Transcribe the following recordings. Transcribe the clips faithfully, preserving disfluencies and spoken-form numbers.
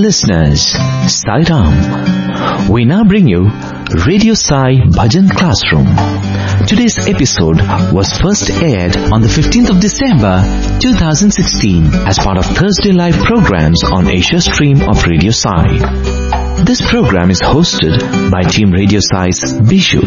listeners, Sai Ram. We now bring you Radio Sai Bhajan Classroom. Today's episode was first aired on the fifteenth of December two thousand sixteen as part of Thursday Live programs on Asia Stream of Radio Sai. This program is hosted by Team Radio Sai's Bishu.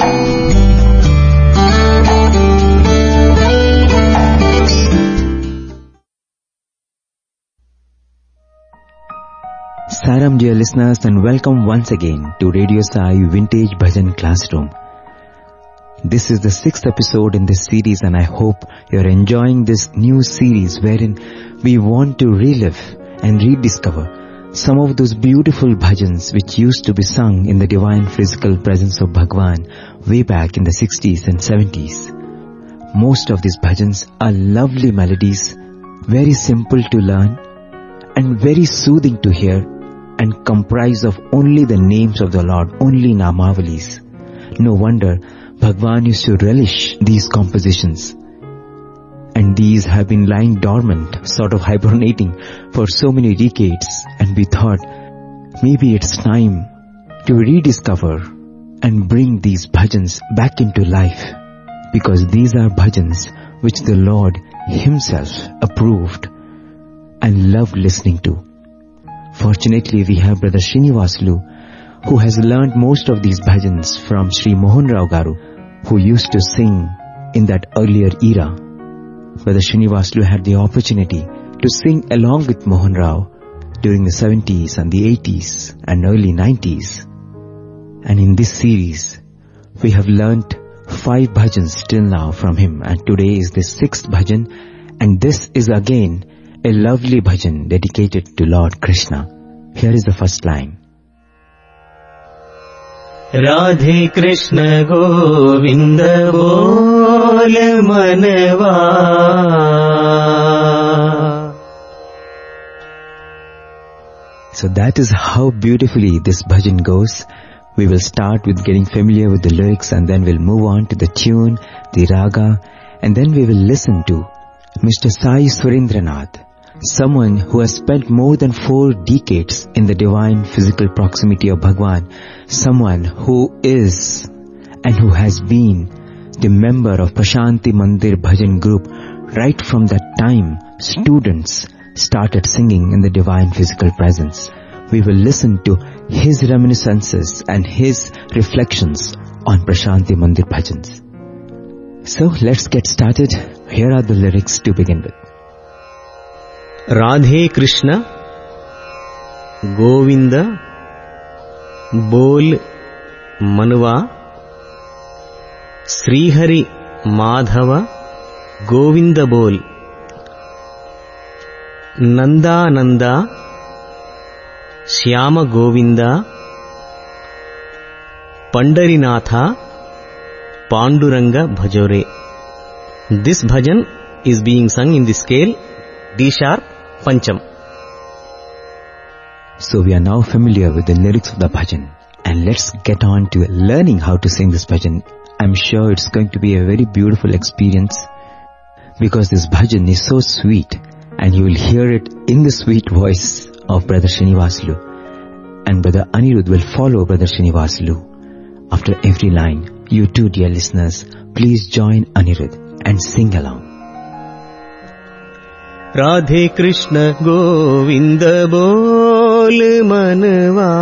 Saram dear listeners, and welcome once again to Radio Sai Vintage Bhajan Classroom. This is the sixth episode in this series, and I hope you're enjoying this new series wherein we want to relive and rediscover some of those beautiful bhajans which used to be sung in the divine physical presence of Bhagwan way back in the sixties and seventies. Most of these bhajans are lovely melodies, very simple to learn and very soothing to hear, and comprise of only the names of the Lord, only Namavalis. No wonder Bhagwan used to relish these compositions. And these have been lying dormant, sort of hibernating for so many decades, and we thought maybe it's time to rediscover and bring these bhajans back into life, because these are bhajans which the Lord Himself approved and loved listening to. Fortunately, we have Brother Srinivaslu, who has learned most of these bhajans from Sri Mohan Rao Garu, who used to sing in that earlier era. Brother Srinivaslu had the opportunity to sing along with Mohan Rao during the seventies and the eighties and early nineties. And in this series, we have learnt five bhajans till now from him, and today is the sixth bhajan, and this is again a lovely bhajan dedicated to Lord Krishna. Here is the first line. Radhe Krishna Govinda Bol Manava. So that is how beautifully this bhajan goes. We will start with getting familiar with the lyrics, and then we'll move on to the tune, the raga, and then we will listen to Mister Sai Surendranath, someone who has spent more than four decades in the divine physical proximity of Bhagwan, someone who is and who has been the member of Prashanti Mandir Bhajan group right from that time students started singing in the divine physical presence. We will listen to his reminiscences and his reflections on Prashanti Mandir Bhajans. So let's get started. Here are the lyrics to begin with. Radhe Krishna Govinda Bol Manava. Sri Hari Madhava Govinda Bol. Nanda Nanda Shyama Govinda Pandarinatha Panduranga Bhajore. This bhajan is being sung in the scale D sharp Pancham. So we are now familiar with the lyrics of the bhajan, and let's get on to learning how to sing this bhajan. I'm sure it's going to be a very beautiful experience, because this bhajan is so sweet, and you will hear it in the sweet voice of Brother Srinivaslu, and Brother Anirudh will follow Brother Srinivaslu. After every line, you too, dear listeners, please join Anirudh and sing along. Radhe Krishna Govinda Bol Manava.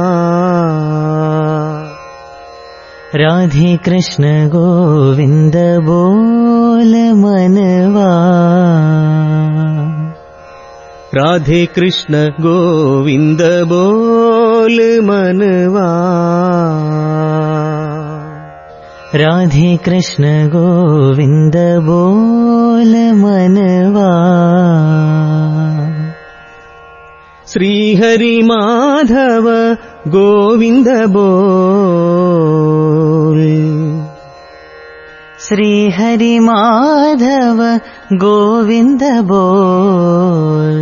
Radhe Krishna Govinda Bol Manava. Radhe Krishna Govinda Bol Manava. Radhe Krishna Govinda Bol Manava. Sri Hari Madhava Govinda Bol. Sri Hari Madhava Govinda Bol.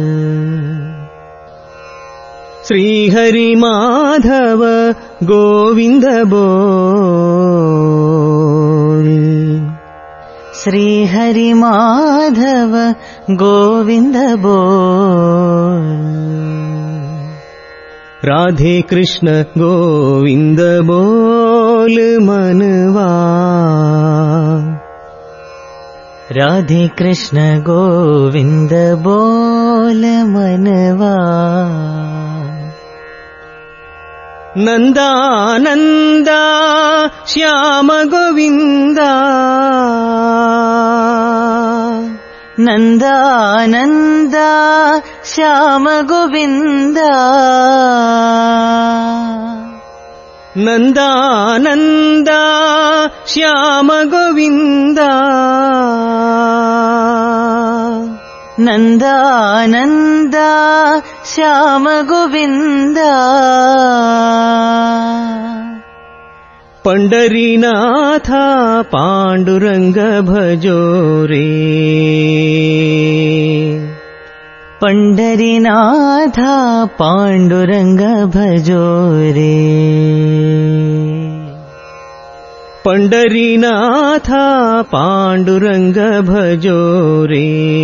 Sri Hari Madhava Govinda Bol. Sri Hari Madhava Govinda Bol. Radhe Krishna Govind बोल मनवा, राधे कृष्ण गोविंद बोल मनवा, नंदा नंदा श्याम गोविंदा, नंदा नंदा श्याम गोविंदा, नंदा नंदा श्याम गोविंदा, नंदा नंदा श्याम गोविंदा, पंढरीनाथा पांडुरंग भजो रे, पंढरीनाथा पांडुरंग भजो रे, पंढरीनाथा पांडुरंग भजो रे,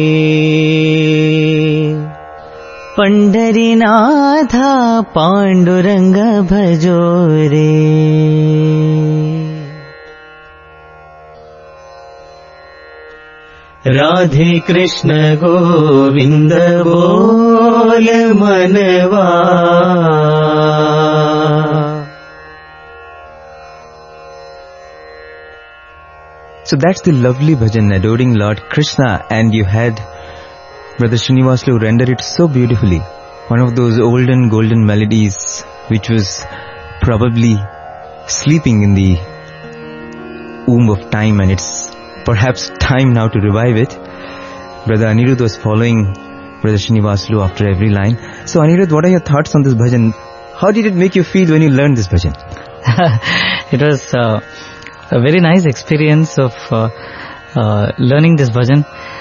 पंढरीनाथा पांडुरंग भजो रे, राधे कृष्ण गोविंद बोल मनवा, So that's the lovely bhajan adoring Lord Krishna, and you had Brother Srinivaslu render it so beautifully. One of those olden golden melodies which was probably sleeping in the womb of time, and it's perhaps time now to revive it. Brother Anirudh was following Brother Srinivaslu after every line. So Anirudh, what are your thoughts on this bhajan? How did it make you feel when you learned this bhajan? It was uh, a very nice experience of uh, uh, learning this bhajan.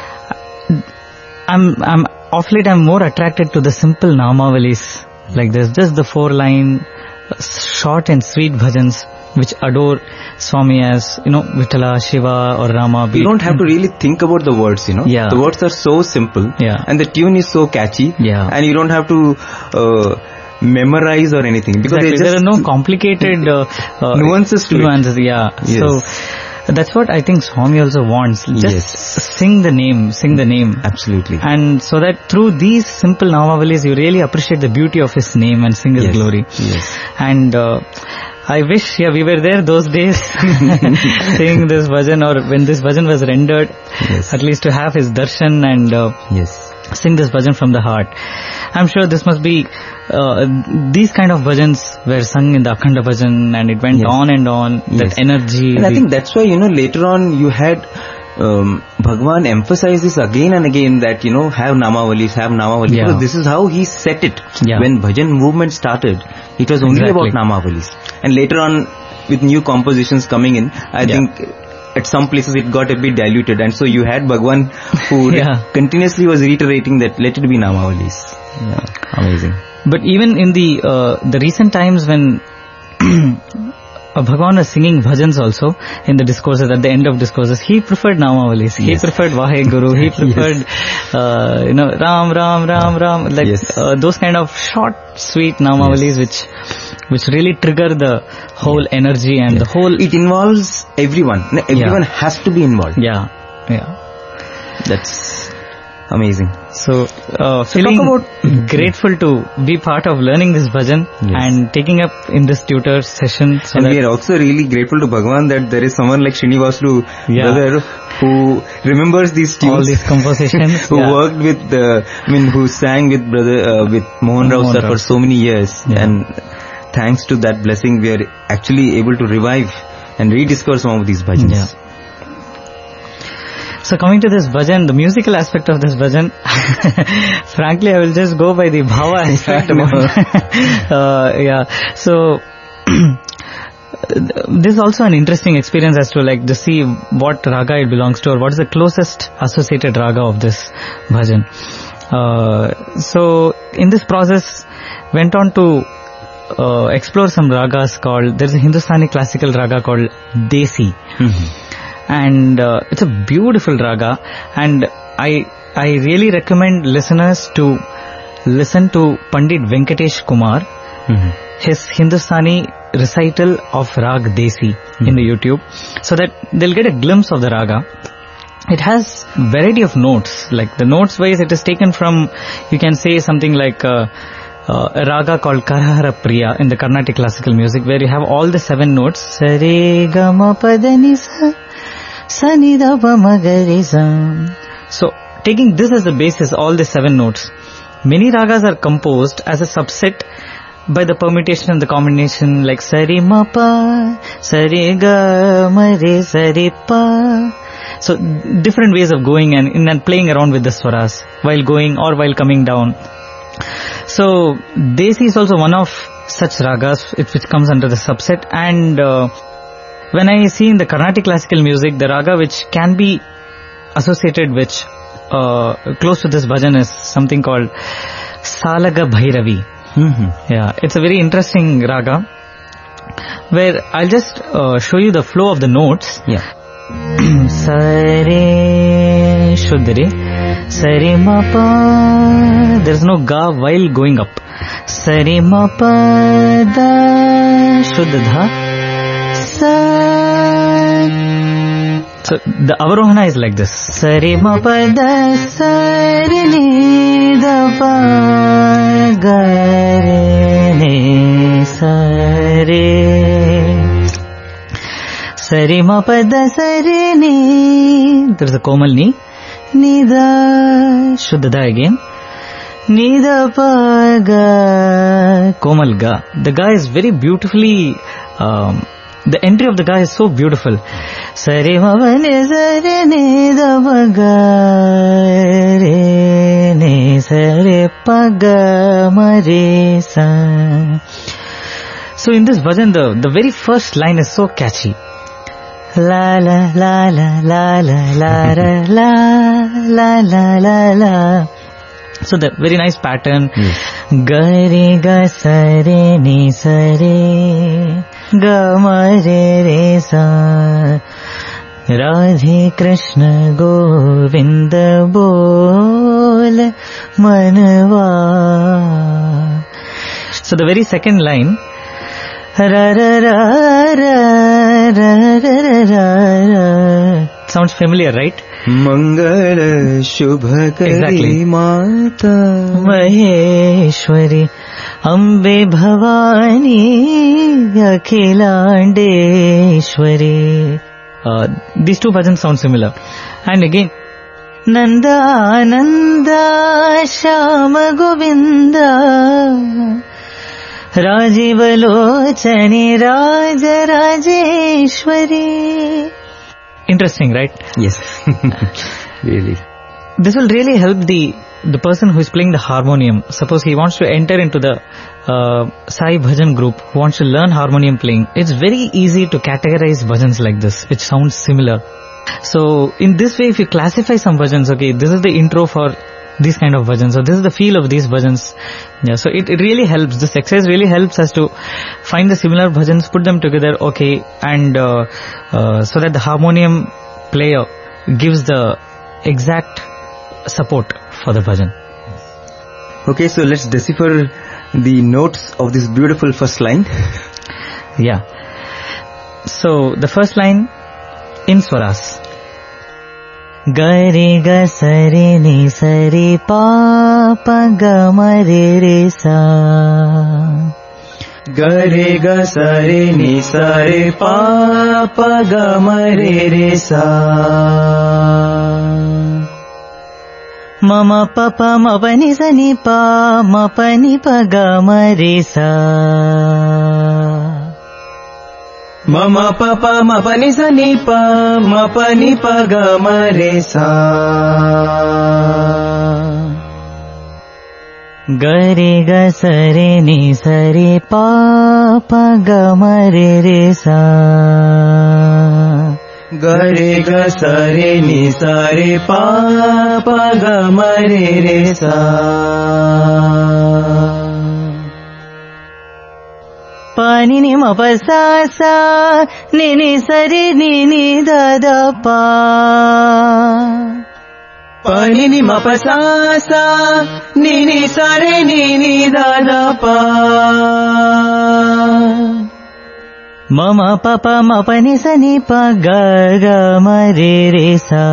I'm, I'm, of late I'm more attracted to the simple Namavalis like this, just the four line, short and sweet bhajans which adore Swami as, you know, Vittala, Shiva or Rama. You don't have to really think about the words, you know. Yeah. The words are so simple. Yeah. And the tune is so catchy. Yeah. And you don't have to uh, memorize or anything. Because exactly. just There are no complicated uh, uh, nuances to nuances, it. Yeah. Yes. So that's what I think Swami also wants. Just Yes. sing the name, sing the name. Absolutely. And so that through these simple Namavalis, you really appreciate the beauty of his name and sing his Yes. glory. Yes. And uh, I wish, yeah, we were there those days singing this bhajan, or when this bhajan was rendered, Yes. at least to have his darshan and uh, Yes. sing this bhajan from the heart. I'm sure this must be, uh, these kind of bhajans were sung in the Akhanda bhajan, and it went Yes. on and on, Yes. that energy. And I the- think that's why, you know, later on you had um, Bhagwan emphasizes again and again that, you know, have Namavalis, have Namavalis. Yeah. Because this is how he set it. Yeah. When bhajan movement started, it was only Exactly. about Namavalis. And later on, with new compositions coming in, I Yeah. think at some places it got a bit diluted. And so you had Bhagwan who Yeah. continuously was reiterating that let it be Namavalis. Yeah. Amazing. But even in the uh, the recent times when uh, Bhagavan was singing bhajans also in the discourses, at the end of discourses, he preferred Namavalis. He Yes. preferred Vaheguru. He preferred, uh, you know, Ram, Ram, Ram, Ram. Like Yes. uh, those kind of short, sweet Namavalis, Yes. which which really trigger the whole energy and the whole. It involves everyone. Everyone has to be involved. Yeah, yeah. That's amazing. So, uh, feeling talk grateful to be part of learning this bhajan Yes. and taking up in this tutor session. So And that we are also really grateful to Bhagwan that there is someone like Srinivaslu Yeah. brother who remembers these tunes. all these compositions. who yeah. worked with, uh, I mean, who sang with brother, uh, with Mohan Rao Mohan sir Rao. for so many years. Yeah. And thanks to that blessing, we are actually able to revive and rediscover some of these bhajans. Yeah. So coming to this bhajan, the musical aspect of this bhajan, frankly, I will just go by the bhava aspect. uh, yeah. So this is also an interesting experience as to like to see what raga it belongs to, or what is the closest associated raga of this bhajan. Uh, so in this process, went on to uh, explore some ragas called, there is a Hindustani classical raga called Desi. Mm-hmm. And uh, it's a beautiful raga, and I I really recommend listeners to listen to Pandit Venkatesh Kumar Mm-hmm. his Hindustani recital of Rag Desi mm-hmm. in the YouTube, so that they'll get a glimpse of the raga. It has variety of notes, like the notes wise it is taken from, you can say something like uh, uh, a raga called Karahara Priya in the Carnatic classical music, where you have all the seven notes. Sare gama padani sa sanida pamagari sa. So taking this as the basis, all the seven notes, many ragas are composed as a subset by the permutation and the combination, like sari ma pa, sari ga ma re sari pa. So different ways of going and in and playing around with the swaras while going or while coming down. So Desi is also one of such ragas which comes under the subset. And uh, when I see in the Carnatic classical music, the raga which can be associated with uh, close to this bhajan is something called Salaga Bhairavi. Mm-hmm. Yeah, it's a very interesting raga where I'll just uh, show you the flow of the notes. Yeah. Sare Shuddhare Sare ma pa. There's no ga while going up. Sare ma pa da Shuddha dha sa. So the avarohana is like this. Sare ma pa da sare ni da pa ga re ne sare. Sari ma pa da sari ni. There is a komal ni. Ni da Shuddha da again. Ni da pa ga. Komal ga. The ga is very beautifully. Um, the entry of the ga is so beautiful. Sari ma pa ni sari ni da pa ga re ni sari pa ga ma re sa. So in this bhajan, the the very first line is so catchy. La la la la la la la la la la la la. So the very nice pattern. Ga re ga sa re ni sa re ga ma re re sa. Radhe Krishna Govinda bol manwa. So the very second line. Ra ra ra ra ra ra ra ra. Sounds familiar, right? Mangala Shubha Kari Exactly. Mata Maheshwari Ambe Bhavani Akhilandeshwari. Uh, these two bhajans sound similar. And again, Nanda Nanda Shama Govinda Rajivalochani Raja Rajeshwari. interesting, right? Yes. Really. This will really help the the person who is playing the harmonium. Suppose he wants to enter into the uh, Sai Bhajan group, who wants to learn harmonium playing. It's very easy to categorize bhajans like this, which sounds similar. So in this way, if you classify some bhajans, okay, this is the intro for these kind of bhajans, so this is the feel of these bhajans. Yeah, so it, it really helps. This exercise really helps us to find the similar bhajans, put them together, okay, and uh, uh, so that the harmonium player gives the exact support for the bhajan. Okay, so let's decipher the notes of this beautiful first line. Yeah. So the first line in swaras. Gari ga sari ni sari pa pa ga ma re re sa. Gare ga sare ni sare pa pa ga ma re re sa. Mama pa pa ma pa ni sa ni pa ma pa ni pa ga ma re sa. Mama pa pa ma pa ni sa ni pa ma pa ni pa ga ma re sa. Gare ga sare ni sare pa pa ga ma re re sa. Gare ga sare ni sare pa pa ga ma re re sa. Pa ni ni ma pa sa sa ni ni sa re ni ni da da pa. pani ni ma pa sa sa ni ni sa re ni ni da da pa. Mama papa ma pa ni sa ni pa ga ga ma re re sa.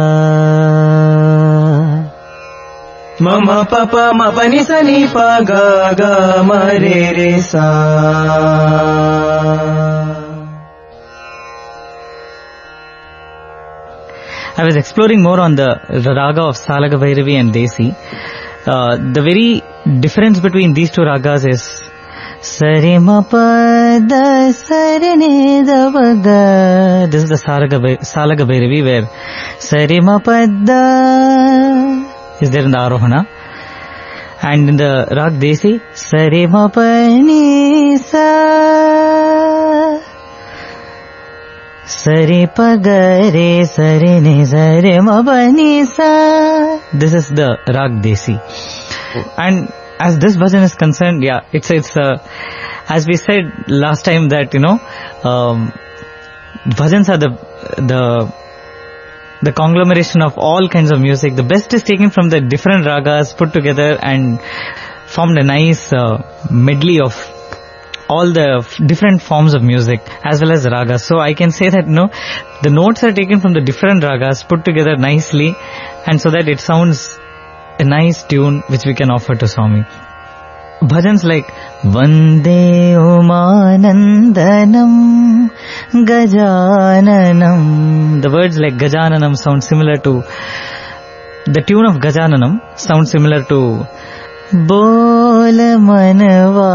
Mama papa ma pa ni sa ni pa ga ga ma re re sa. I was exploring more on the, the raga of Salaga Bhairavi and Desi. Uh, the very difference between these two ragas is Sari ma pa da sari ni da ba ga. This is the Salaga, Salaga Bhairavi where Sari ma pa da is there in the Arohana. And in the rag Desi, Sari ma pa ni sa Sari pa ga re sari ni sari ma pa ni sa. This is the rag Desi. And as this bhajan is concerned, yeah, it's it's uh, as we said last time that you know um, bhajans are the the the conglomeration of all kinds of music. The best is taken from the different ragas put together and formed a nice uh, medley of all the f- different forms of music as well as ragas. So I can say that you know the notes are taken from the different ragas put together nicely, and so that it sounds a nice tune which we can offer to Swami. Bhajans like Vande Umanandanam Gajananam. The words like Gajananam sound similar to the tune of Gajananam sound similar to Bol Manava.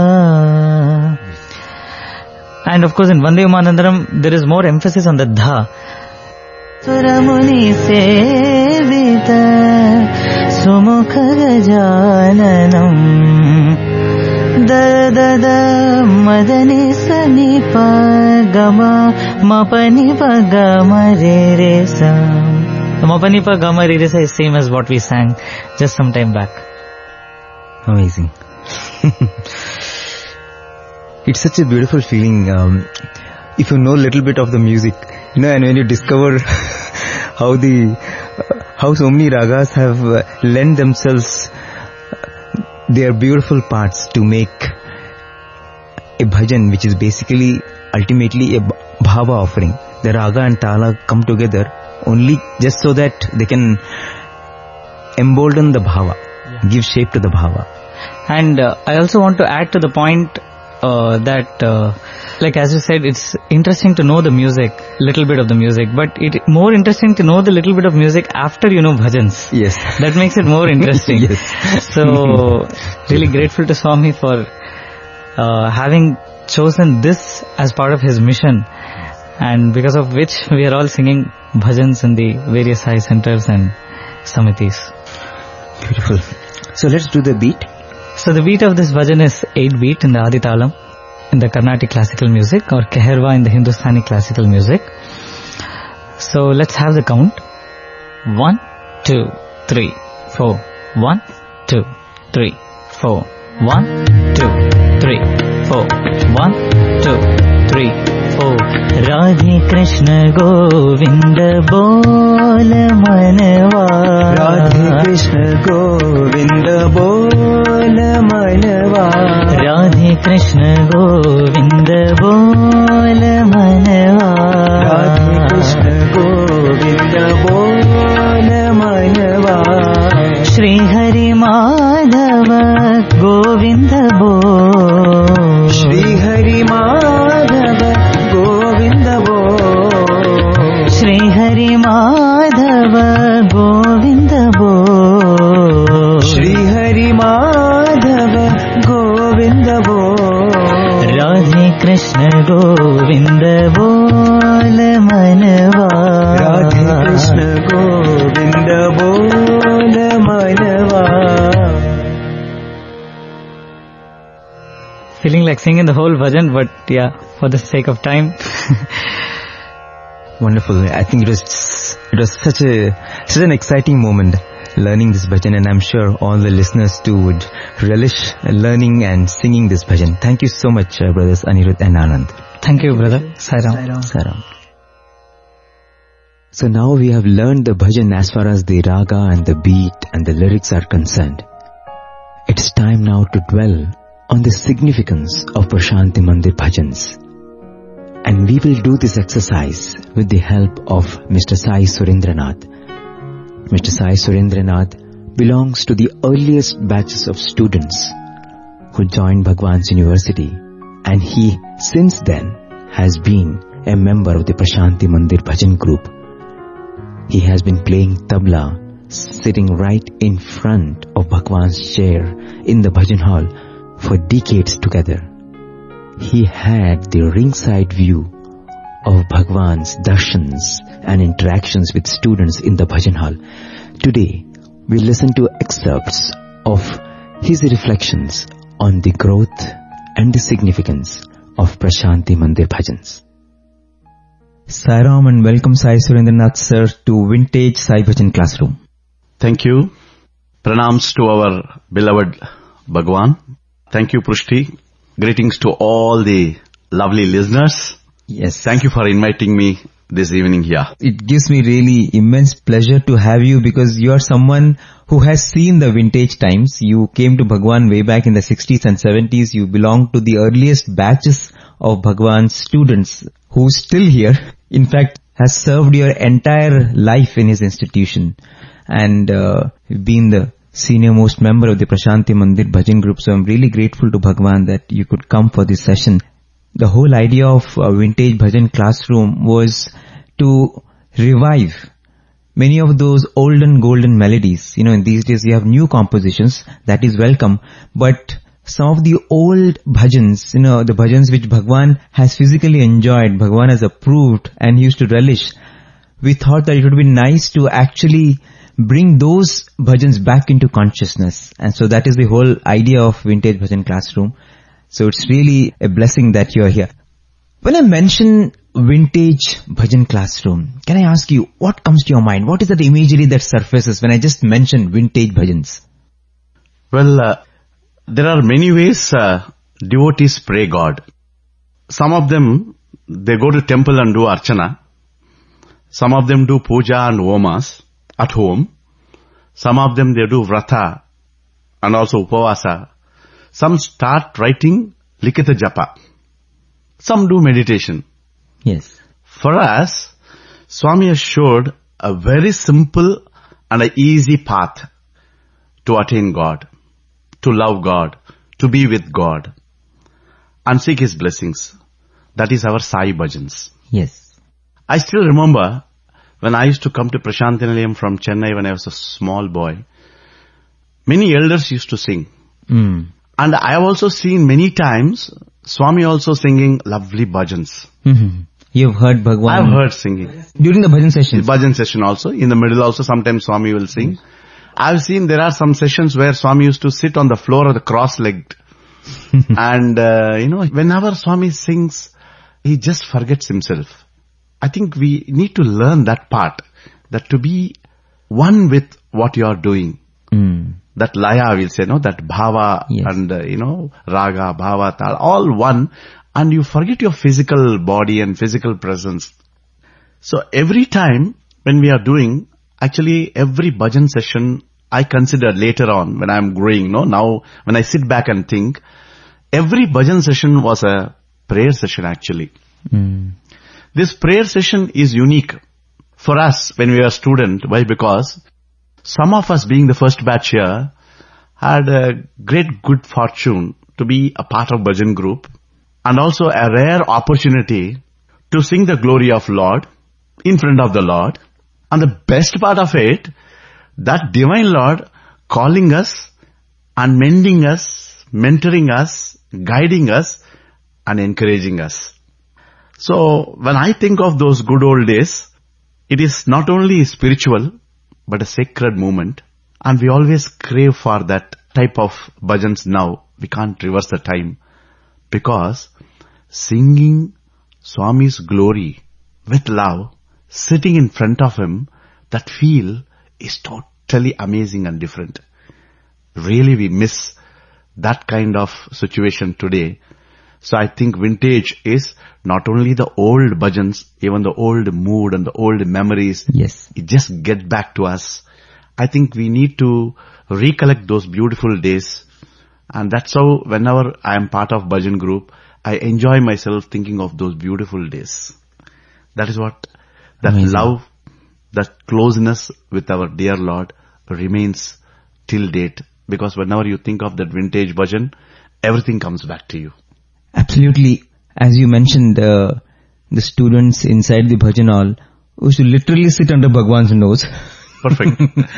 And of course in Vande Umanandanam there is more emphasis on the dha. Suramuni Sevita Sumukha Gajananam Da da da Madani Sanipa Gama Mapanipa Gama Re Re Sa. The Mapanipa Gama Re Re Sa is same as what we sang just some time back. Amazing. It's such a beautiful feeling um, if you know a little bit of the music, you know, and when you discover how the uh, how so many ragas have uh, lent themselves uh, their beautiful parts to make a bhajan, which is basically ultimately a bhava offering. The raga and tala come together only just so that they can embolden the bhava, yeah. give shape to the bhava. And uh, I also want to add to the point uh, that uh, like as you said, it's interesting to know the music, little bit of the music, but it more interesting to know the little bit of music after you know bhajans. Yes. That makes it more interesting. Yes. So really grateful to Swami for uh, having chosen this as part of his mission, and because of which we are all singing bhajans in the various Sai centers and samitis. Beautiful. So let's do the beat. So the beat of this bhajan is eight beat in the Adi Talam in the Carnatic classical music, or Keherwa in the Hindustani classical music. So let's have the count. One, two, three, four. One, two, three, four. One, two, three, four. One, two, three, four. Radhe Krishna Govinda Bol Manava. Radhe Krishna Govinda Bol Manava. Radhe Krishna Govinda Bol Manava. Radhe Krishna Govinda Bol Manava. Shri Hari Madhava Govinda Bol. Shri Hari Madhava Govinda Bol. Shri Hari Madhava Govinda Bol. Shri Hari Madhava Govinda Bol. Radhe Krishna Govinda Bol Manava. Radhe Krishna Govinda Bol Manava. Feeling like singing the whole bhajan, but yeah, for the sake of time. Wonderful. I think it was it was such a such an exciting moment learning this bhajan, and I'm sure all the listeners too would relish learning and singing this bhajan. Thank you so much, uh, brothers Anirudh and Anand. Thank you, brother. Sai Ram. Sai Ram. So now we have learned the bhajan as far as the raga and the beat and the lyrics are concerned. It's time now to dwell on the significance of Prashanti Mandir bhajans. And we will do this exercise with the help of Mister Sai Surendranath. Mister Sai Surendranath belongs to the earliest batches of students who joined Bhagwan's University, and he since then has been a member of the Prashanti Mandir Bhajan group. He has been playing tabla, sitting right in front of Bhagwan's chair in the Bhajan hall for decades together. He had the ringside view of Bhagwan's darshans and interactions with students in the Bhajan hall. Today, we listen to excerpts of his reflections on the growth and the significance of Prashanti Mandir Bhajans. Sai Ram and welcome Sai Surendranath sir to Vintage Sai Bhajan Classroom. Thank you. Pranams to our beloved Bhagwan. Thank you, Prushti. Greetings to all the lovely listeners. Yes. Thank you for inviting me this evening here. It gives me really immense pleasure to have you because you are someone who has seen the vintage times. You came to Bhagwan way back in the sixties and seventies. You belong to the earliest batches of Bhagwan's students who's still here. In fact, has served your entire life in his institution and uh, been the senior most member of the Prashanti Mandir Bhajan group. So I'm really grateful to Bhagwan that you could come for this session. The whole idea of a Vintage Bhajan Classroom was to revive many of those olden golden melodies. You know, in these days we have new compositions, that is welcome, but some of the old bhajans, you know, the bhajans which Bhagwan has physically enjoyed, Bhagwan has approved and he used to relish, we thought that it would be nice to actually bring those bhajans back into consciousness. And so that is the whole idea of Vintage Bhajan Classroom. So it's really a blessing that you are here. When I mention Vintage Bhajan Classroom, can I ask you, what comes to your mind? What is that imagery that surfaces when I just mention vintage bhajans? Well, uh, there are many ways uh, devotees pray God. Some of them, they go to temple and do archana. Some of them do puja and homas at home. Some of them, they do vrata and also upavasa. Some start writing likita japa. Some do meditation. Yes. For us, Swami has showed a very simple and an easy path to attain God, to love God, to be with God, and seek His blessings. That is our Sai Bhajans. Yes. I still remember when I used to come to Prashanti Nilayam from Chennai when I was a small boy, many elders used to sing. Mm. And I have also seen many times Swami also singing lovely bhajans. Mm-hmm. You've heard Bhagwan? I have heard singing. During the bhajan sessions? The bhajan session also. In the middle also sometimes Swami will sing. I've seen there are some sessions where Swami used to sit on the floor of the cross-legged. and, uh, you know, whenever Swami sings, he just forgets himself. I think we need to learn that part. That to be one with what you are doing. Mm. That laya, we'll say, no, that bhava yes. and, uh, you know, raga, bhava, tal, all one. And you forget your physical body and physical presence. So every time when we are doing, actually every bhajan session, I consider later on when I'm growing, no, now when I sit back and think, every bhajan session was a prayer session actually. Mm. This prayer session is unique for us when we are student. Why? Because some of us being the first batch here had a great good fortune to be a part of bhajan group and also a rare opportunity to sing the glory of Lord in front of the Lord. And the best part of it, that divine Lord calling us and mending us, mentoring us, guiding us and encouraging us. So when I think of those good old days, it is not only spiritual but a sacred moment, and we always crave for that type of bhajans now. We can't reverse the time because singing Swami's glory with love, sitting in front of him, that feel is totally amazing and different. Really we miss that kind of situation today. So I think vintage is not only the old bhajans, even the old mood and the old memories. Yes. It just get back to us. I think we need to recollect those beautiful days. And that's how whenever I am part of bhajan group, I enjoy myself thinking of those beautiful days. That is what, that Amazing. love, that closeness with our dear Lord remains till date. Because whenever you think of that vintage bhajan, everything comes back to you. Absolutely. As you mentioned, uh, the students inside the bhajan hall used to literally sit under Bhagwan's nose. Perfect.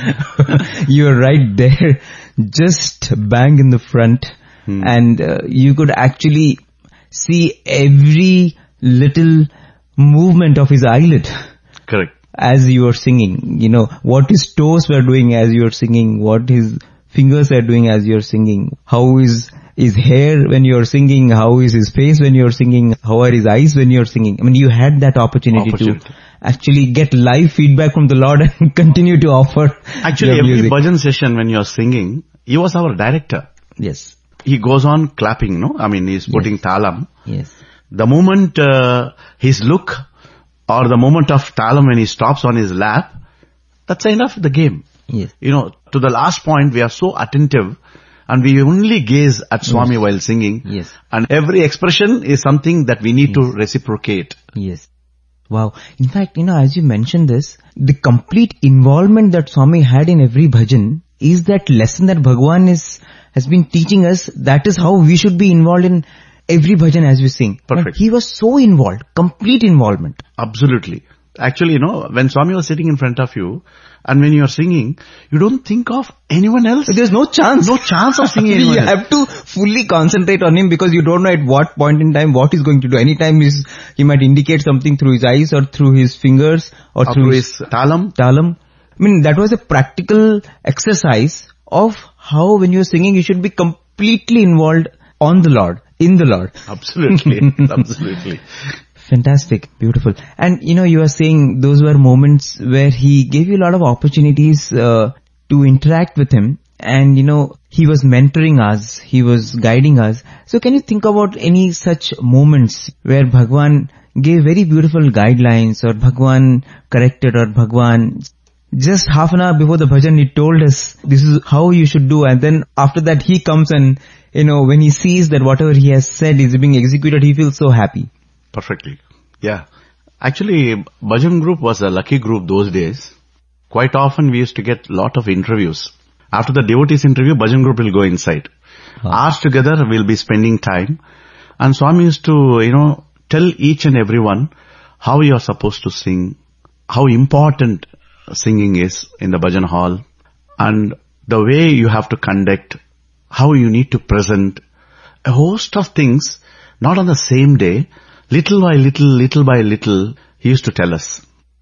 You're right there, just bang in the front. Hmm. And uh, you could actually see every little movement of his eyelid. Correct. As you were singing, you know, what his toes were doing as you were singing, what his fingers are doing as you're singing, how is his hair when you're singing, how is his face when you're singing, how are his eyes when you're singing. I mean, you had that opportunity, opportunity. to actually get live feedback from the Lord and continue to offer Actually, your every music. bhajan session when you're singing, he was our director. Yes. He goes on clapping, no? I mean, he's putting Yes. talam. Yes. The moment uh, his look or the moment of talam when he stops on his lap, that's enough the game. Yes. You know, to the last point, we are so attentive and we only gaze at Swami Yes. while singing. Yes. And every expression is something that we need Yes. to reciprocate. Yes. Wow. In fact, you know, as you mentioned this, the complete involvement that Swami had in every bhajan is that lesson that Bhagwan is, has been teaching us. That is how we should be involved in every bhajan as we sing. Perfect. And he was so involved, complete involvement. Absolutely. Actually, you know, when Swami was sitting in front of you and when you are singing, you don't think of anyone else. There's no chance. No chance of singing anyone You else. have to fully concentrate on him because you don't know at what point in time what he's going to do. Anytime he's, he might indicate something through his eyes or through his fingers or Or through through his his talam. talam. I mean, that was a practical exercise of how when you're singing you should be completely involved on the Lord, in the Lord. Absolutely. Absolutely. Fantastic. Beautiful. And you know, you are saying those were moments where he gave you a lot of opportunities uh, to interact with him. And you know, he was mentoring us, he was guiding us. So can you think about any such moments where Bhagwan gave very beautiful guidelines or Bhagwan corrected or Bhagwan just half an hour before the bhajan he told us this is how you should do, and then after that he comes and you know, when he sees that whatever he has said is being executed, he feels so happy. Perfectly. Yeah. Actually, bhajan group was a lucky group those days. Quite often we used to get lot of interviews. After the devotees interview, bhajan group will go inside. Huh. Hours together we'll be spending time. And Swami used to, you know, tell each and everyone how you are supposed to sing, how important singing is in the bhajan hall, and the way you have to conduct, how you need to present, a host of things, not on the same day, little by little, little by little, he used to tell us.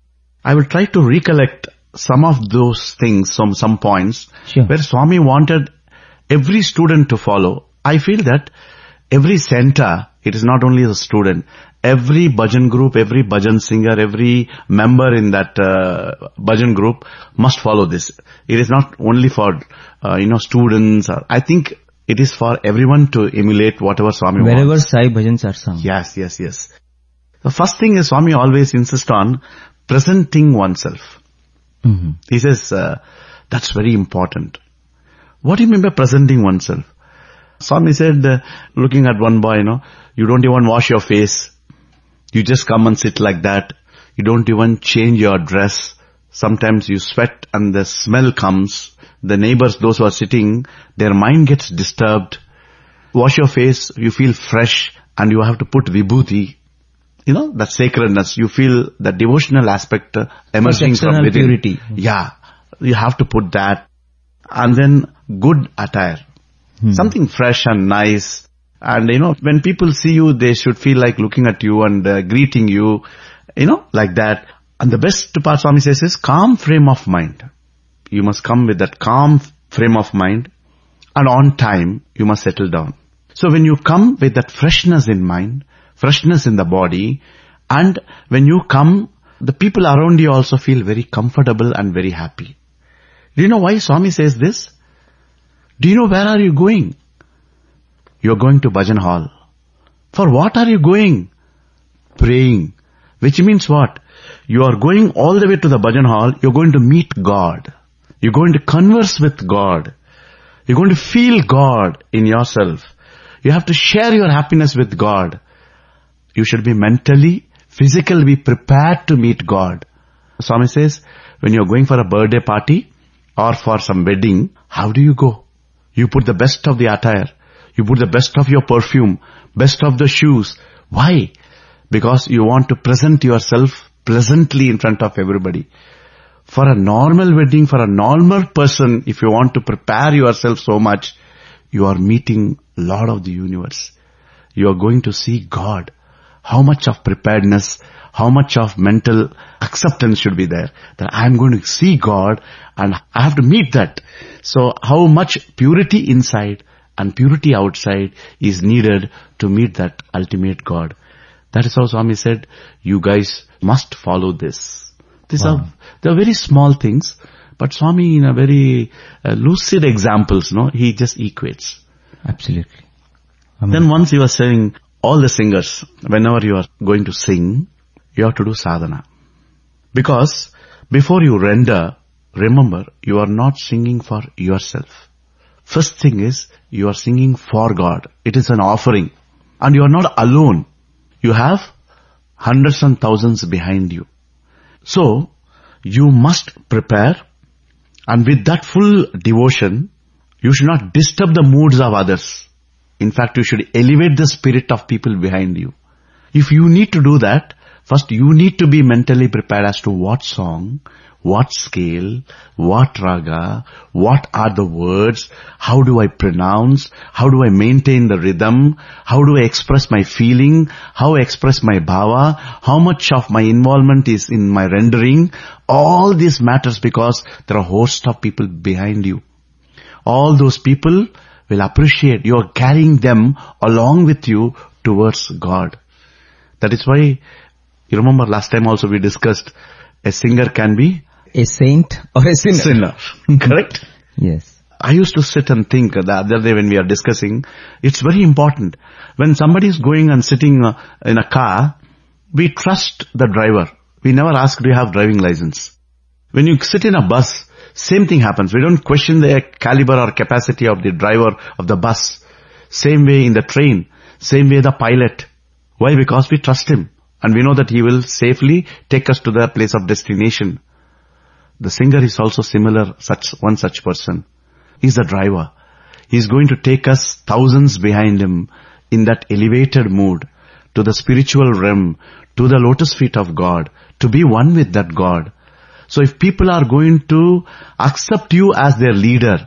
I will try to recollect some of those things, some, some points, Sure. where Swami wanted every student to follow. I feel that every center, it is not only the student, every bhajan group, every bhajan singer, every member in that uh, bhajan group must follow this. It is not only for, uh, you know, students. Or, I think it is for everyone to emulate whatever Swami Wherever wants. Sai bhajans are sung. Yes, yes, yes. The first thing is Swami always insists on presenting oneself. Mm-hmm. He says, uh, that's very important. What do you mean by presenting oneself? Swami said, uh, looking at one boy, you know, you don't even wash your face. You just come and sit like that. You don't even change your dress. Sometimes you sweat and the smell comes. The neighbors, those who are sitting, their mind gets disturbed. Wash your face, you feel fresh, and you have to put vibhuti. You know, that sacredness. You feel the devotional aspect uh, emerging from external within. purity. Yeah. You have to put that. And then good attire. Hmm. Something fresh and nice. And you know, when people see you, they should feel like looking at you and uh, greeting you, you know, like that. And the best part, Swami says, is calm frame of mind. You must come with that calm frame of mind, and on time, you must settle down. So when you come with that freshness in mind, freshness in the body, and when you come, the people around you also feel very comfortable and very happy. Do you know why Swami says this? Do you know where are you going? You are going to bhajan hall. For what are you going? Praying. Which means what? You are going all the way to the bhajan hall, you're going to meet God. You're going to converse with God. You're going to feel God in yourself. You have to share your happiness with God. You should be mentally, physically be prepared to meet God. Swami says, when you're going for a birthday party or for some wedding, how do you go? You put the best of the attire. You put the best of your perfume, best of the shoes. Why? Because you want to present yourself pleasantly in front of everybody. For a normal wedding, for a normal person, if you want to prepare yourself so much, you are meeting Lord of the universe. You are going to see God. How much of preparedness, how much of mental acceptance should be there? That I am going to see God and I have to meet that. So how much purity inside and purity outside is needed to meet that ultimate God. That is how Swami said, you guys must follow this. These wow. are, they are very small things, but Swami in a very uh, lucid examples, no, he just equates. Absolutely. I mean, then once he was saying, all the singers, whenever you are going to sing, you have to do sadhana. Because before you render, remember, you are not singing for yourself. First thing is, you are singing for God. It is an offering. And you are not alone. You have hundreds and thousands behind you. So, you must prepare, and with that full devotion, you should not disturb the moods of others. In fact, you should elevate the spirit of people behind you. If you need to do that, first you need to be mentally prepared as to what song, what scale, what raga, what are the words, how do I pronounce, how do I maintain the rhythm, how do I express my feeling, how I express my bhava, how much of my involvement is in my rendering. All this matters because there are a host of people behind you. All those people will appreciate you are carrying them along with you towards God. That is why, you remember last time also we discussed, a singer can be a saint or a sinner. Sinner. Correct? Yes. I used to sit and think the other day when we are discussing, it's very important. When somebody is going and sitting in a car, we trust the driver. We never ask, do you have driving license? When you sit in a bus, same thing happens. We don't question the caliber or capacity of the driver of the bus. Same way in the train. Same way the pilot. Why? Because we trust him. And we know that he will safely take us to the place of destination. The singer is also similar, such one such person. He's the driver. He's going to take us thousands behind him in that elevated mood to the spiritual realm, to the lotus feet of God, to be one with that God. So if people are going to accept you as their leader,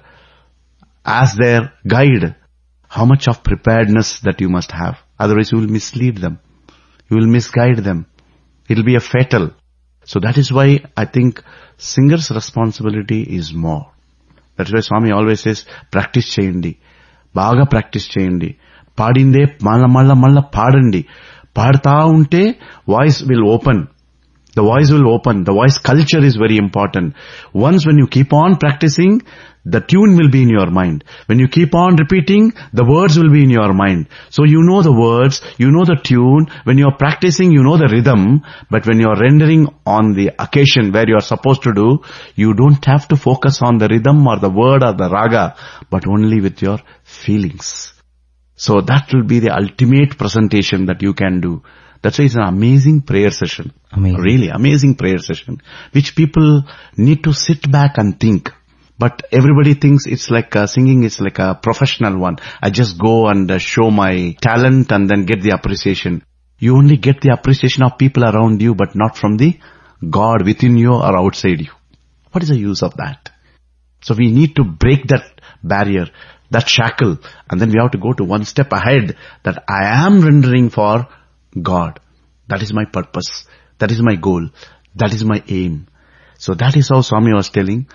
as their guide, how much of preparedness that you must have. Otherwise you will mislead them. You will misguide them. It will be a fatal. So that is why I think singer's responsibility is more. That's why Swami always says, practice cheyandi. Baga practice cheyandi. Padinde malla malla malla padandi. Padta unte voice will open. The voice will open. The voice culture is very important. Once when you keep on practicing, the tune will be in your mind. When you keep on repeating, the words will be in your mind. So you know the words, you know the tune. When you are practicing, you know the rhythm. But when you are rendering on the occasion where you are supposed to do, you don't have to focus on the rhythm or the word or the raga, but only with your feelings. So that will be the ultimate presentation that you can do. That's why it's an amazing prayer session. Amazing. Really amazing prayer session, which people need to sit back and think. But everybody thinks it's like uh, singing is like a professional one. I just go and uh, show my talent and then get the appreciation. You only get the appreciation of people around you, but not from the God within you or outside you. What is the use of that? So we need to break that barrier, that shackle, and then we have to go to one step ahead, that I am rendering for God. That is my purpose. That is my goal. That is my aim. So that is how Swami was telling.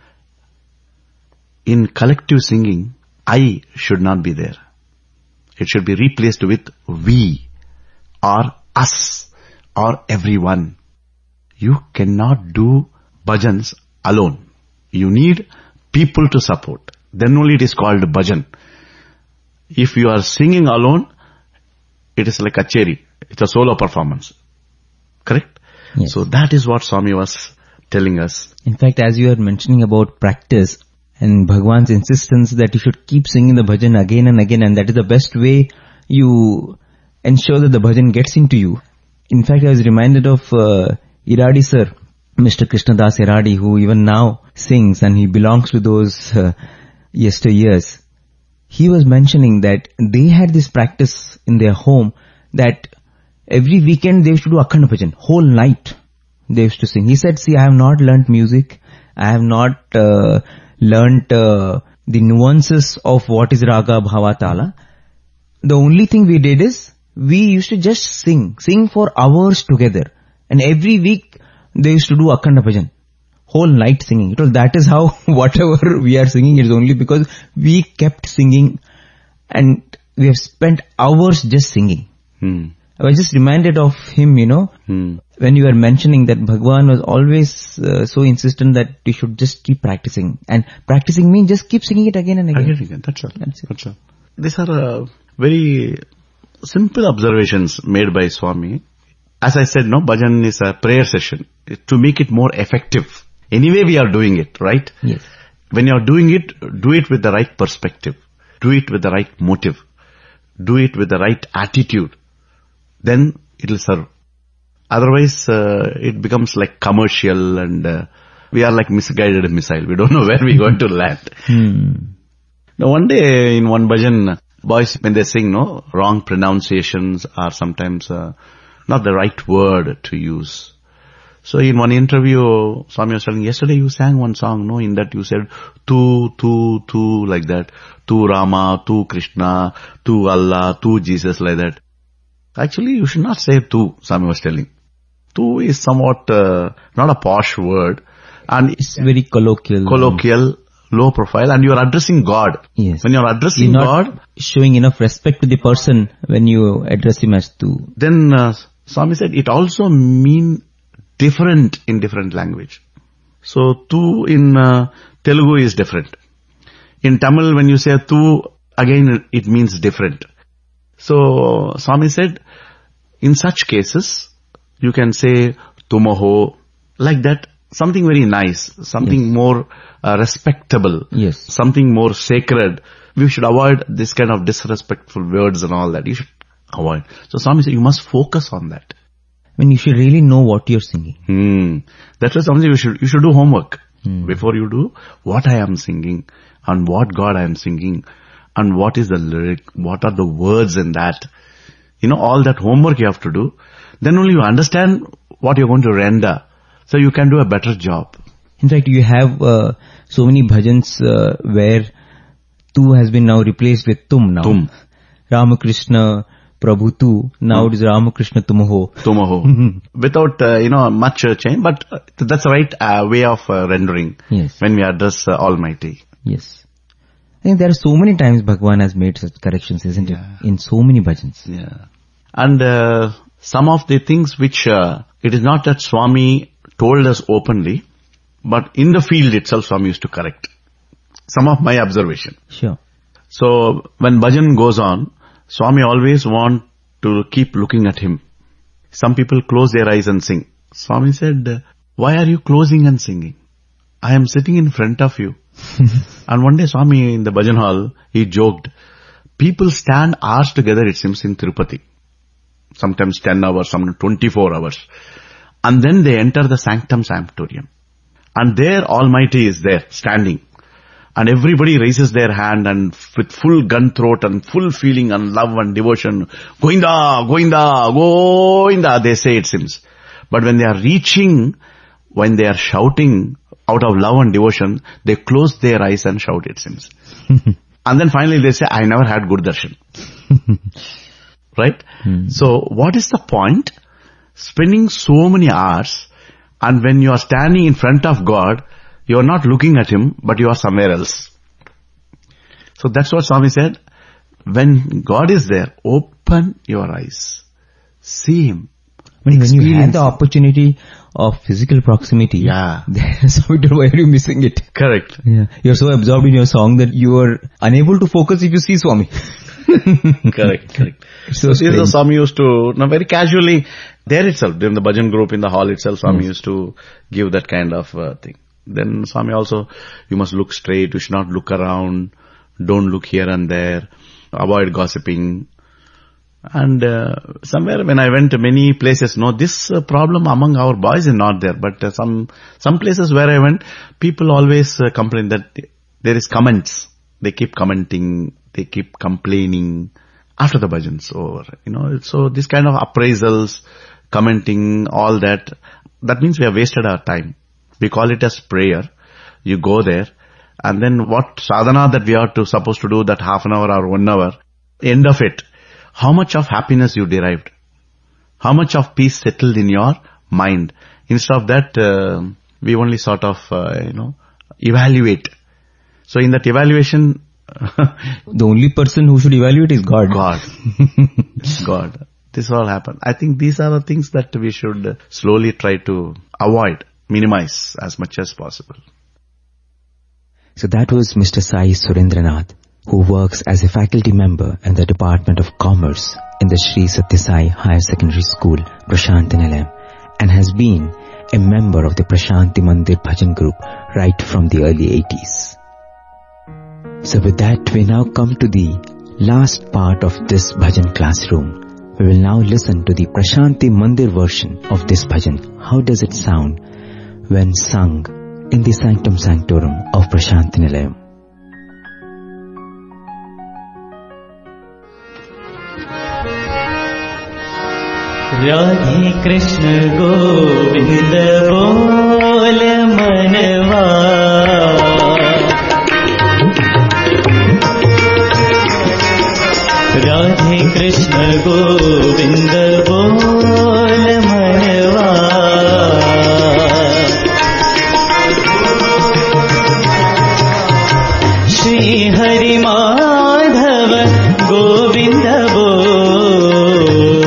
In collective singing, I should not be there. It should be replaced with we, or us, or everyone. You cannot do bhajans alone. You need people to support. Then only it is called bhajan. If you are singing alone, it is like a cherry. It's a solo performance. Correct? Yes. So that is what Swami was telling us. In fact, as you are mentioning about practice and Bhagwan's insistence that you should keep singing the bhajan again and again, and that is the best way you ensure that the bhajan gets into you. In fact, I was reminded of uh, Iradi sir, Mister Krishnadas Iradi, who even now sings, and he belongs to those uh, yesteryears. He was mentioning that they had this practice in their home that every weekend they used to do Akhand Bhajan, whole night they used to sing. He said, see, I have not learnt music. I have not uh, learnt uh, the nuances of what is Raga, Bhava, Tala. The only thing we did is, we used to just sing, sing for hours together. And every week they used to do Akhand Bhajan, whole night singing. It was, that is how whatever we are singing is only because we kept singing and we have spent hours just singing. Hmm. I was just reminded of him, you know, Hmm. when you were mentioning that Bhagwan was always uh, so insistent that you should just keep practicing. And practicing means just keep singing it again and again. Again, again. That's all. That's it. That's all. These are uh, very simple observations made by Swami. As I said, no, bhajan is a prayer session to make it more effective. Anyway, we are doing it, right? Yes. When you are doing it, do it with the right perspective. Do it with the right motive. Do it with the right attitude. Then it will serve. Otherwise, uh, it becomes like commercial and uh, we are like misguided missile. We don't know where we're going to land. Hmm. Now, one day in one bhajan, boys, when they sing, no, wrong pronunciations are sometimes uh, not the right word to use. So in one interview, Swami was telling, yesterday you sang one song, no, in that you said, tu, tu, tu, like that. Tu Rama, tu Krishna, tu Allah, tu Jesus, like that. Actually, you should not say tu, Swami was telling. Tu is somewhat uh, not a posh word. And It's very colloquial. colloquial, low profile, and you are addressing God. Yes. When you are addressing You're not God, showing enough respect to the person when you address him as tu. then uh, Swami said it also mean different in different language. So tu in uh, Telugu is different. In Tamil, when you say tu, again it means different. So Swami said, in such cases, you can say tumaho, like that, something very nice, something Yes. more uh, respectable, Yes. something more sacred. We should avoid this kind of disrespectful words and all that. You should avoid. So Swami said, you must focus on that. I mean, you should really know what you're singing. Hmm. That's why Swami said, you should, you should do homework. Hmm. Before you do, what I am singing, and what God I am singing, and what is the lyric, what are the words in that. You know, all that homework you have to do. Then only you understand what you're going to render. So you can do a better job. In fact, you have uh, so many bhajans uh, where tu has been now replaced with tum now. Tum. Ramakrishna Prabhu tu, now it is Ramakrishna Tumaho. Tumaho. Without, uh, you know, much uh, change, but uh, that's the right uh, way of uh, rendering Yes. when we address uh, Almighty. Yes. I think there are so many times Bhagwan has made such corrections, isn't Yeah. it? In so many bhajans. Yeah. And uh, some of the things which, uh, it is not that Swami told us openly, but in the field itself Swami used to correct. Some of my observation. Sure. So when bhajan goes on, Swami always want to keep looking at him. Some people close their eyes and sing. Swami said, why are you closing and singing? I am sitting in front of you. And one day Swami in the bhajan hall, he joked, people stand hours together, it seems, in Tirupati. Sometimes ten hours, sometimes twenty-four hours. And then they enter the sanctum sanctorium. And there Almighty is there, standing. And everybody raises their hand and with full gun throat and full feeling and love and devotion, Goinda, Goinda, Goinda, they say it seems. But when they are reaching, when they are shouting out of love and devotion, they close their eyes and shout it seems. And then finally they say, I never had good darshan. Right? Hmm. So what is the point? Spending so many hours, and when you are standing in front of God, you are not looking at Him, but you are somewhere else. So that's what Swami said. When God is there, open your eyes. See Him. I mean, when you Experience had the it. opportunity of physical proximity, Yeah. there's why are you missing it? Correct. Yeah. You're so absorbed in your song that you are unable to focus if you see Swami. Correct, correct. So So these are strange. some used to, now very casually, there itself, in the bhajan group, in the hall itself, Swami used to give that kind of uh, thing. Then Swami also, you must look straight, you should not look around, don't look here and there, avoid gossiping. And uh, somewhere when I went to many places, no, this uh, problem among our boys is not there. But uh, some some places where I went, people always uh, complain that there is comments. They keep commenting, they keep complaining after the bhajan's over. You know, so this kind of appraisals, commenting, all that, that means we have wasted our time. We call it as prayer. You go there, and then what sadhana that we are to supposed to do, that half an hour or one hour, end of it, how much of happiness you derived? How much of peace settled in your mind? Instead of that, uh, we only sort of, uh, you know, evaluate. So in that evaluation, The only person who should evaluate is God. God, God, this all happened. I think these are the things that we should slowly try to avoid, minimize as much as possible. So that was Mister Sai Surendranath, who works as a faculty member in the Department of Commerce in the Sri Sathya Sai Higher Secondary School, Prashanti Nilayam, and has been a member of the Prashanti Mandir Bhajan group right from the early eighties. So with that, we now come to the last part of this bhajan classroom. We will now listen to the Prashanti Mandir version of this bhajan. How does it sound when sung in the Sanctum Sanctorum of Prashanti Nilayam? Radhe Krishna Govind बोल मनवा राधे कृष्ण गोविंद बोल मनवा श्री हरि माधव गोविंद बोल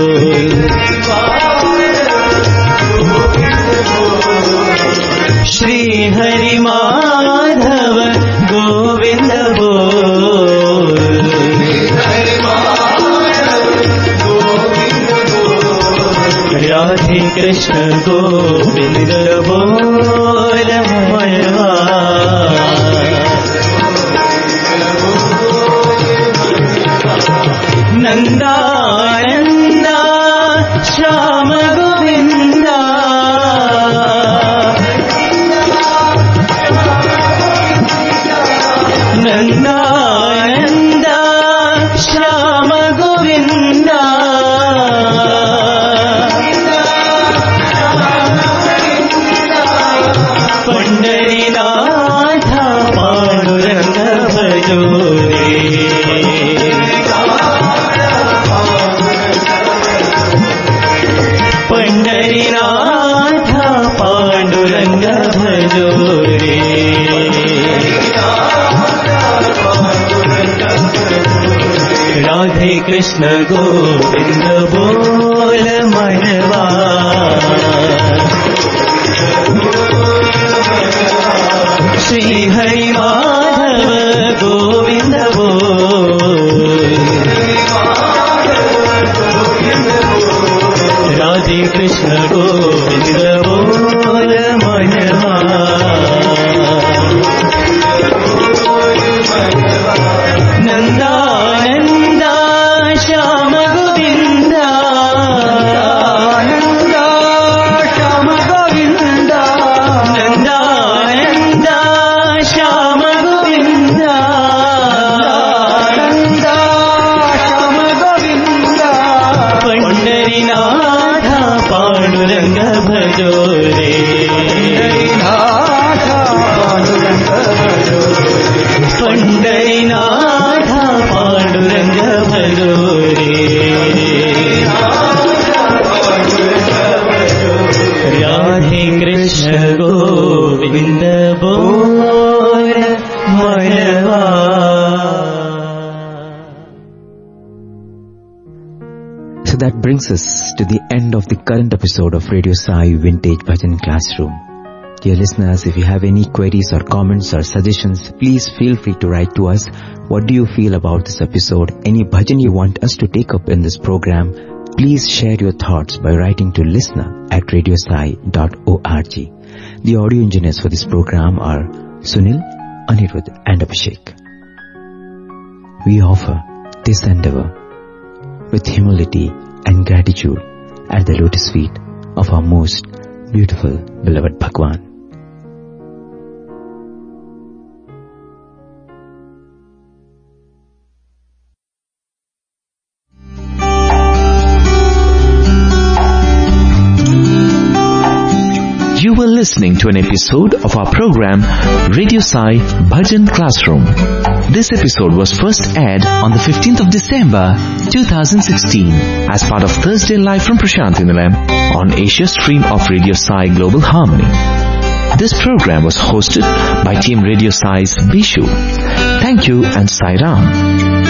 श्री हरि माधव गोविंद बोल राधे कृष्ण गोविंद बोल मनवा नंदा नंदा श्याम गोविंदा नंदा नंदा श्याम गोविंदा पंडरीनाथ पांडुरंग भजो रे पंडरीनाथ पांडुरंग भजो रे राधे कृष्ण गोविंद बोल मनवा श्री हरि माधव गोविंद बोल राधे कृष्ण गोविंद बोल मनवा नंदा नंदा श्याम गोविंदा नंदा श्याम गोविंदा नंदा नंदा श्याम गोविंदा नंदा श्याम गोविंदा पंडरीनाथ पांडुरंग भजो रे पंडरीनाथ पांडुरंग भजो रे राधे कृष्ण गोविंद बोल मनवा So that brings us to the end of the current episode of Radio Sai Vintage Bhajan Classroom. Dear listeners, if you have any queries or comments or suggestions, please feel free to write to us. What do you feel about this episode? Any bhajan you want us to take up in this program? Please share your thoughts by writing to listener at radiosai dot org. The audio engineers for this program are Sunil, Anirudh and Abhishek. We offer this endeavor with humility and gratitude at the lotus feet of our most beautiful beloved Bhagwan. You were listening to an episode of our program Radio Sai Bhajan Classroom. This episode was first aired on the fifteenth of December two thousand sixteen as part of Thursday Live from Prashanthi Nilayam on Asia stream of Radio Sai Global Harmony. This program was hosted by Team Radio Sai's Bishu. Thank you and Sai Ram.